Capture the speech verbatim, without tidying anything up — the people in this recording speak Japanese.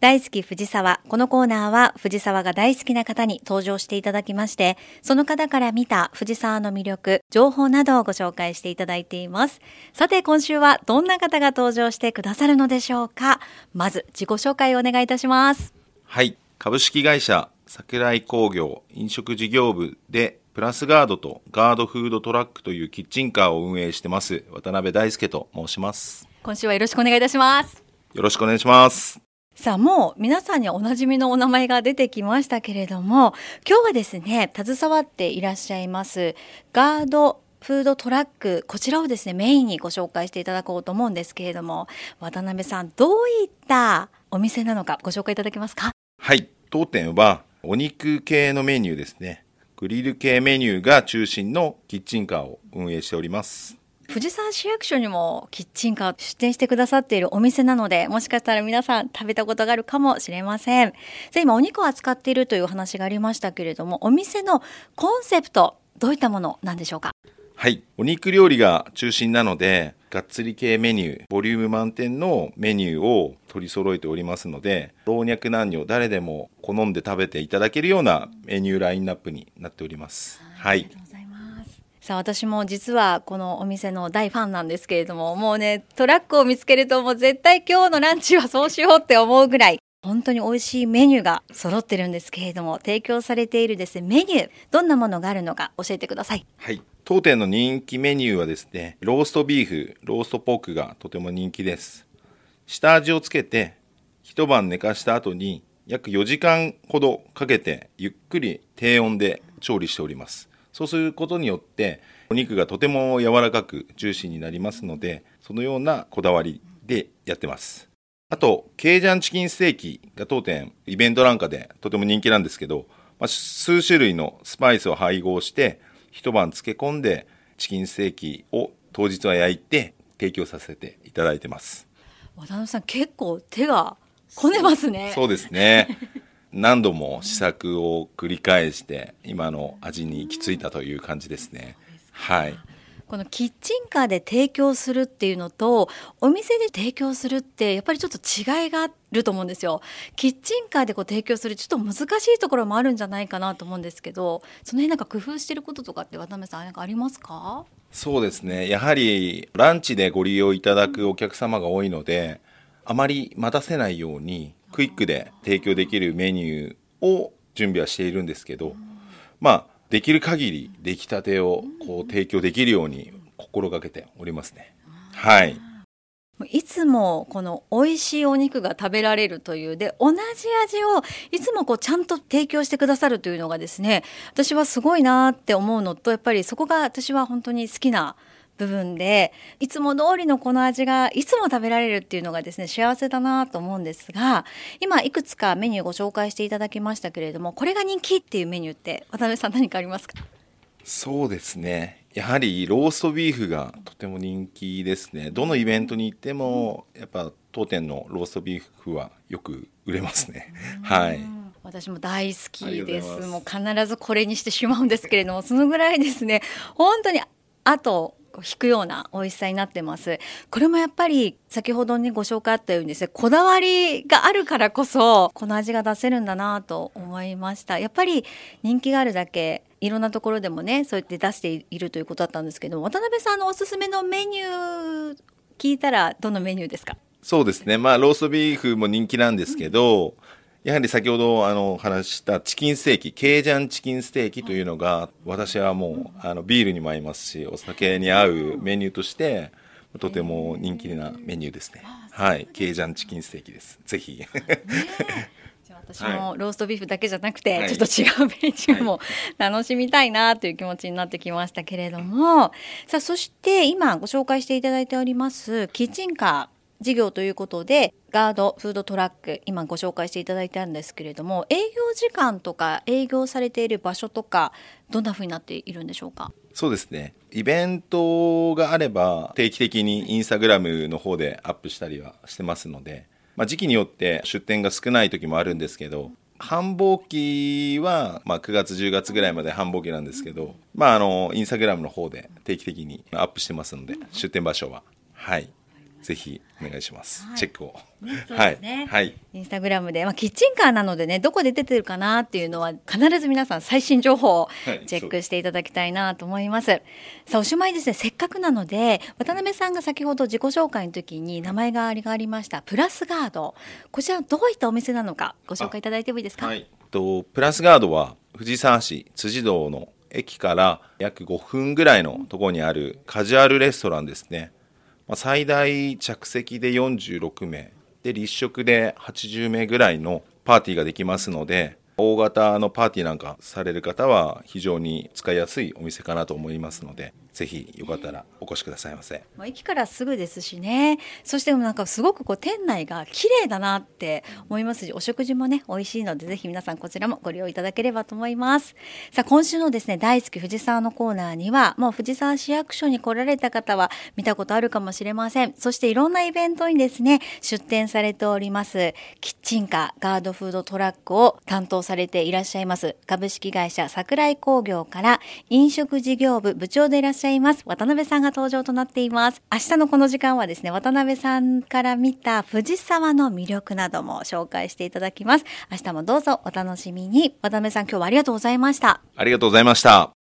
大好き藤沢。このコーナーは藤沢が大好きな方に登場していただきまして、その方から見た藤沢の魅力、情報などをご紹介していただいています。さて今週はどんな方が登場してくださるのでしょうか。まず自己紹介をお願いいたします。 はい、株式会社桜井工業飲食事業部でプラスガードとガードフードトラックというキッチンカーを運営してます渡辺大輔と申します。 今週はよろしくお願いいたします。 よろしくお願いします。 さあもう皆さんにおなじみのお名前が出てきましたけれども、今日はですね携わっていらっしゃいますガードフードトラック、こちらをですねメインにご紹介していただこうと思うんですけれども、渡辺さんどういったお店なのかご紹介いただけますか。 はい、当店はお肉系のメニューですね。グリル系メニューが中心のキッチンカーを運営しております。 藤沢市役所にもキッチンカー出店してくださっているお店なので、もしかしたら皆さん食べたことがあるかもしれません。今お肉を扱っているというお話がありましたけれども、お店のコンセプトどういったものなんでしょうか。 はい、お肉料理が中心なのでがっつり系メニュー、ボリューム満点のメニューを取り揃えておりますので、老若男女誰でも好んで食べていただけるようなメニューラインナップになっております。はい、ありがとうございます。 さあ私も実はこのお店の大ファンなんですけれども、もうねトラックを見つけるともう絶対今日のランチはそうしようって思うぐらい本当に美味しいメニューが揃ってるんですけれども、提供されているですねメニュー、どんなものがあるのか教えてください。 はい、当店の人気メニューはですね、ローストビーフ、ローストポークがとても人気です。下味をつけて一晩寝かした後に約よじかんほどかけてゆっくり低温で調理しております。そうすることによってお肉がとても柔らかくジューシーになりますので、そのようなこだわりでやってます。あとケイジャンチキンステーキが当店イベントなんかでとても人気なんですけど、まあ、数種類のスパイスを配合して一晩漬け込んでチキンステーキを当日は焼いて提供させていただいてます。 渡辺さん結構手が込んでますね。 そうですね何度も試作を繰り返して今の味に行き着いたという感じですね。はい、 このキッチンカーで提供するっていうのとお店で提供するってやっぱりちょっと違いがあると思うんですよ。キッチンカーでこう提供するちょっと難しいところもあるんじゃないかなと思うんですけど、その辺なんか工夫してることとかって渡辺さんなんかありますか。 そうですね、やはりランチでご利用いただくお客様が多いので、あまり待たせないようにクイックで提供できるメニューを準備はしているんですけど、まあできる限り出来たてをこう提供できるように心がけておりますね。はい、 いつもこの美味しいお肉が食べられるというで、同じ味をいつもこうちゃんと提供してくださるというのがですね、私はすごいなって思うのと、やっぱりそこが私は本当に好きな部分で、いつも通りのこの味がいつも食べられるっていうのがですね幸せだなと思うんですが、今いくつかメニューご紹介していただきましたけれども、これが人気っていうメニューって渡辺さん何かありますか。 そうですね、やはりローストビーフがとても人気ですね。どのイベントに行ってもやっぱ当店のローストビーフはよく売れますね。はい、 私も大好きです。もう必ずこれにしてしまうんですけれども、そのぐらいですね本当にあと引くような美味しさになってます。これもやっぱり先ほどねご紹介あったようにですね、こだわりがあるからこそこの味が出せるんだなと思いました。やっぱり人気があるだけいろんなところでもねそうやって出しているということだったんですけども、渡辺さんのおすすめのメニュー聞いたらどのメニューですか。 そうですね、まあローストビーフも人気なんですけど、うん、やはり先ほどあの話したチキンステーキ、ケイジャンチキンステーキというのが私はもうあのビールにも合いますしお酒に合うメニューとしてとても人気なメニューですね。はい、ケイジャンチキンステーキです。ぜひじゃあ私もローストビーフだけじゃなくて、はい、ちょっと違うメニューも楽しみたいなという気持ちになってきましたけれども、さあそして今ご紹介していただいておりますキッチンカー事業ということでガードフードトラック今ご紹介していただいたんですけれども、営業時間とか営業されている場所とかどんな風になっているんでしょうか。 そうですね、イベントがあれば定期的にインスタグラムの方でアップしたりはしてますので、まあ、時期によって出店が少ない時もあるんですけど、繁忙期はまあくがつじゅうがつぐらいまで繁忙期なんですけど、まあ、あのインスタグラムの方で定期的にアップしてますので出店場所ははいぜひお願いします、 はい、 チェックを、 ね、そうですね、 はいはい、 インスタグラムで、まあ、キッチンカーなのでね、どこで出てるかなっていうのは必ず皆さん最新情報をチェックしていただきたいなと思います、はい、さあおしまいですね、せっかくなので渡辺さんが先ほど自己紹介の時に名前がありがありましたプラスガード、こちらどういったお店なのかご紹介いただいてもいいですか。 はい、とプラスガードは藤沢市辻堂の駅から約ごふんぐらいのところにあるカジュアルレストランですね。まあ、最大着席でよんじゅうろくめいで立食ではちじゅうめいぐらいのパーティーができますので、大型のパーティーなんかされる方は非常に使いやすいお店かなと思いますので、ぜひよかったらお越しくださいませ。 もう駅からすぐですしね。そしてなんかすごくこう店内が綺麗だなって思いますし、お食事もね美味しいので、ぜひ皆さんこちらもご利用いただければと思います。さあ今週のですね大好き藤沢のコーナーには、もう藤沢市役所に来られた方は見たことあるかもしれません。そしていろんなイベントにですね出展されておりますキッチンカーガードフードトラックを担当されていらっしゃいます株式会社桜井工業から飲食事業部部長でいらっしゃいます渡辺さんが登場となっています。明日のこの時間はですね、渡辺さんから見た藤沢の魅力なども紹介していただきます。明日もどうぞお楽しみに。渡辺さん、今日はありがとうございました。 ありがとうございました。